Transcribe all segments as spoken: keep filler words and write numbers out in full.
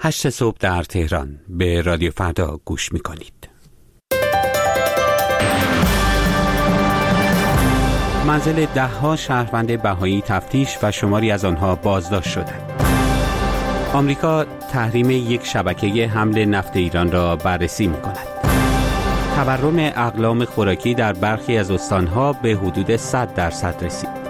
هشت صبح در تهران به رادیو فردا گوش می‌کنید. منزل ده‌ها شهروند بهایی تفتیش و شماری از آنها بازداشت شدند. آمریکا تحریم یک شبکه حمل نفت ایران را بررسی می‌کند. تورم اقلام خوراکی در برخی از استان‌ها به حدود صد درصد رسید.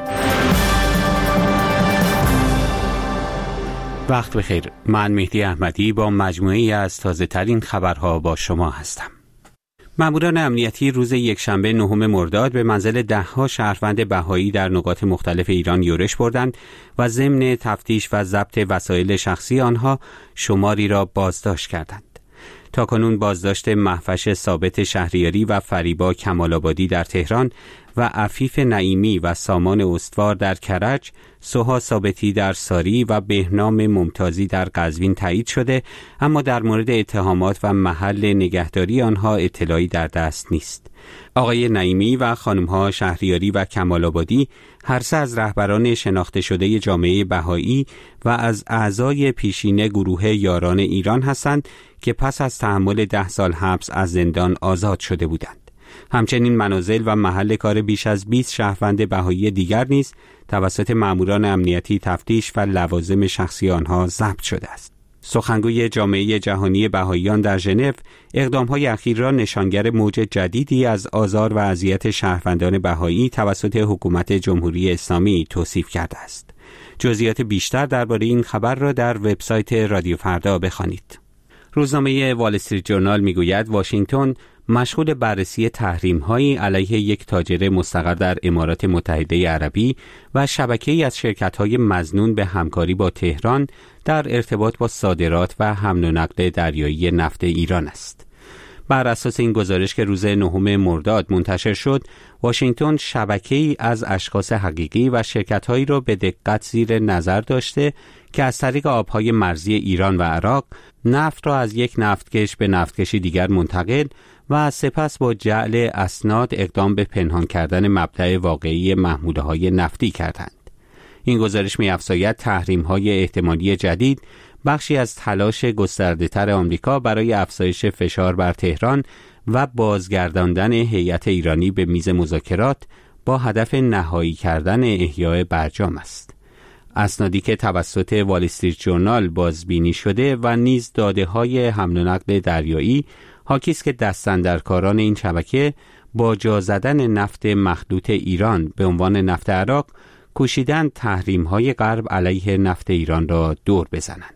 وقت بخیر، من مهدی احمدی با مجموعه‌ای از تازه‌ترین خبرها با شما هستم. ماموران امنیتی روز یکشنبه نهم مرداد به منزل ده‌ها شهروند بهایی در نقاط مختلف ایران یورش بردند و ضمن تفتیش و ضبط وسایل شخصی آنها شماری را بازداشت کردند. تاکنون بازداشت مهوش ثابت شهریاری و فریبا کمال‌آبادی در تهران و عفیف نعیمی و سامان استوار در کرج، سوها ثابتی در ساری و بهنام ممتازی در قزوین تایید شده، اما در مورد اتهامات و محل نگهداری آنها اطلاعی در دست نیست. آقای نعیمی و خانم‌ها شهریاری و کمال‌آبادی هر سه از رهبران شناخته شده جامعه بهایی و از اعضای پیشین گروه یاران ایران هستند که پس از تحمل ده سال حبس از زندان آزاد شده بودند. همچنین منازل و محل کار بیش از بیست شهروند بهایی دیگر نیز توسط ماموران امنیتی تفتیش و لوازم شخصی آنها ضبط شده است. سخنگوی جامعه جهانی بهاییان در ژنو اقدام‌های اخیر را نشانگر موج جدیدی از آزار و اذیت شهروندان بهایی توسط حکومت جمهوری اسلامی توصیف کرده است. جزئیات بیشتر درباره این خبر را در وبسایت رادیو فردا بخوانید. روزنامه وال استریت جورنال میگوید واشنگتن مشغول بررسی تحریم‌هایی علیه یک تاجر مستقر در امارات متحده عربی و شبکه‌ای از شرکت‌های مظنون به همکاری با تهران در ارتباط با صادرات و حمل و نقل دریایی نفت ایران است. بر اساس این گزارش که روز نهم مرداد منتشر شد، واشنگتن شبکه‌ای از اشخاص حقیقی و شرکت‌هایی را به دقت زیر نظر داشته که از طریق آب‌های مرزی ایران و عراق نفت را از یک نفتکش به نفتکشی دیگر منتقل و سپس با جعل اسناد اقدام به پنهان کردن مبدأ واقعی محموله‌های نفتی کردند. این گزارش می‌افزاید تحریم‌های احتمالی جدید بخشی از تلاش گسترده‌تر آمریکا برای افزایش فشار بر تهران و بازگرداندن هیئت ایرانی به میز مذاکرات با هدف نهایی کردن احیاء برجام است. اسنادی که توسط وال استریت جورنال بازبینی شده و نیز داده‌های حمل و نقل دریایی حاکی است که دستاندرکاران این شبکه با جا زدن نفت مخلوط ایران به عنوان نفت عراق کوشیدند تحریم‌های غرب علیه نفت ایران را دور بزنند.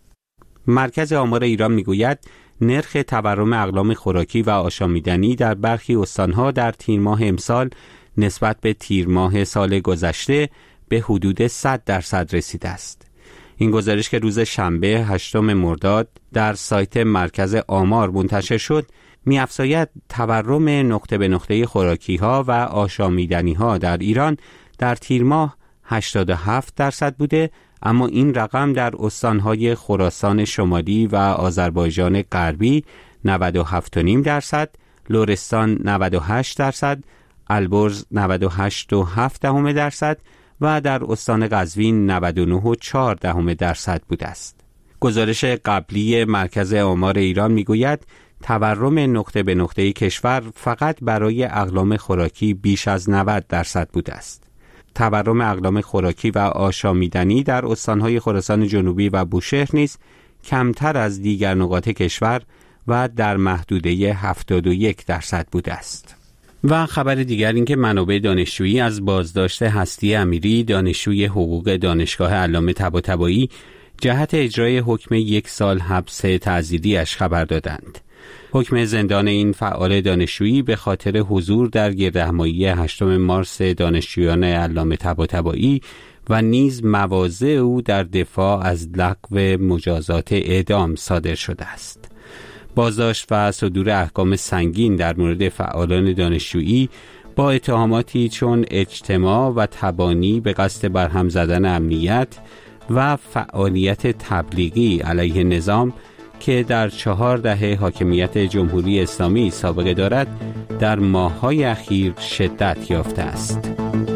مرکز آمار ایران میگوید نرخ تورم اقلام خوراکی و آشامیدنی در برخی استان‌ها در تیر ماه امسال نسبت به تیر ماه سال گذشته به حدود صد درصد رسیده است. این گزارش که روز شنبه هشتم مرداد در سایت مرکز آمار منتشر شد، می‌افزاید تورم نقطه به نقطه خوراکی‌ها و آشامیدنی‌ها در ایران در تیر ماه هشتاد و هفت درصد بوده، اما این رقم در استان‌های خراسان شمالی و آذربایجان غربی نود و هفت و نیم درصد، لرستان نود و هشت درصد، البرز نود و هشت و هفت دهم درصد و در استان قزوین نود و نه و چهار دهم درصد بوده است. گزارش قبلی مرکز آمار ایران میگوید تورم نقطه به نقطه کشور فقط برای اقلام خوراکی بیش از نود درصد بوده است. تورم اقلام خوراکی و آشامیدنی در استان‌های خراسان جنوبی و بوشهر نیز کمتر از دیگر نقاط کشور و در محدوده هفتاد و یک درصد بوده است. و خبر دیگر این که منابع دانشجویی از بازداشت هستی امیری دانشجوی حقوق دانشگاه علامه طباطبایی جهت اجرای حکم یک سال حبس تعزیری‌اش خبر دادند. حکم زندان این فعال دانشجویی به خاطر حضور در گردهمایی هشتم مارس دانشجویان علامه طباطبایی و نیز مواضع او در دفاع از لغو مجازات اعدام صادر شده است. بازداشت و صدور احکام سنگین در مورد فعالان دانشجویی با اتهاماتی چون اجتماع و تبانی به قصد برهم زدن امنیت و فعالیت تبلیغی علیه نظام که در چهار دهه حاکمیت جمهوری اسلامی سابقه دارد در ماه‌های اخیر شدت یافته است.